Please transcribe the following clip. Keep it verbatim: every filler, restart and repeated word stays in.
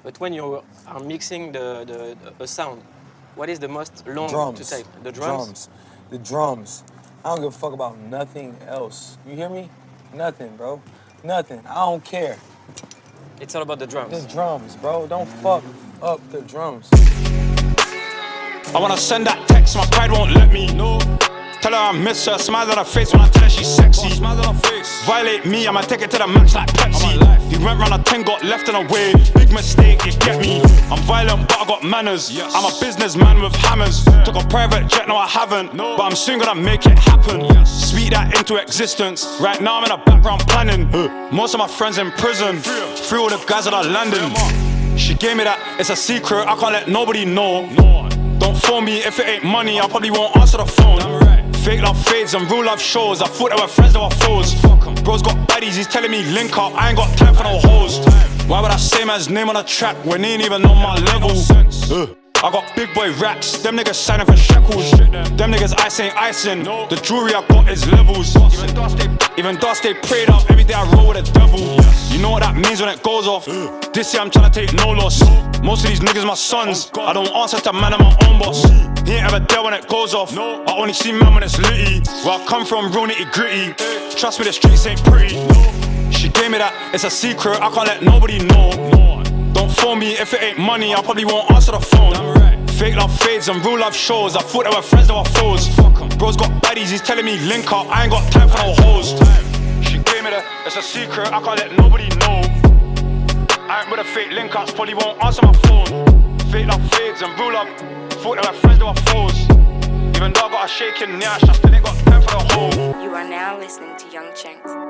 But when you are mixing the, the, the a sound, what is the most long drums. to type? The drums? Drums. The drums. I don't give a fuck about nothing else. You hear me? Nothing, bro. Nothing. I don't care. It's all about the drums. The drums, bro. Don't fuck up the drums. I wanna send that text, my pride won't let me. No. Tell her I miss her, smile on her face when I tell her she's sexy. Smile on her face. Violate me, I'ma take it to the max like Pepsi. He went round a ten, got left in a way. Big mistake, you get me. I'm violent, but I got manners. Yes. I'm a businessman with hammers. Yeah. Took a private jet, no I haven't. No. But I'm soon gonna make it happen. Yes. Speak that into existence. Right now I'm in the background planning. Uh. Most of my friends in prison. Free all the guys that are landing. She gave me that, it's a secret, I can't let nobody know. No. Don't phone me if it ain't money, I probably won't answer the phone. Right. Fake love fades and real love shows. I thought they were friends, they were foes. Bro's got baddies, he's telling me link up. I ain't got time for no hoes. Why would I say man's name on a track when he ain't even on my level? Uh. I got big boy racks, them niggas signing for shekels. Them niggas ice ain't icing, the jewelry I got is levels. Even though I stay, even though I stay prayed up, every day I roll with the devil. You know what that means when it goes off. This year I'm tryna take no loss. Most of these niggas my sons, I don't answer to man, I'm my own boss. He ain't ever there when it goes off, I only see man when it's litty. Where I come from, real nitty gritty. Trust me, the streets ain't pretty. She gave me that, it's a secret, I can't let nobody know. Don't phone me if it ain't money, I probably won't answer the phone. Fake love fades and real love shows. I thought they were friends, they were foes. Bro's got baddies, he's telling me link up. I ain't got time for no hoes. She gave me the, it's a secret, I can't let nobody know. I ain't with a fake link ups, probably won't answer my phone. Fake love fades and real love, thought they were friends, they were foes. Even though I got a shaking nyash, I still ain't got time for the hoe. You are now listening to Young Chenks.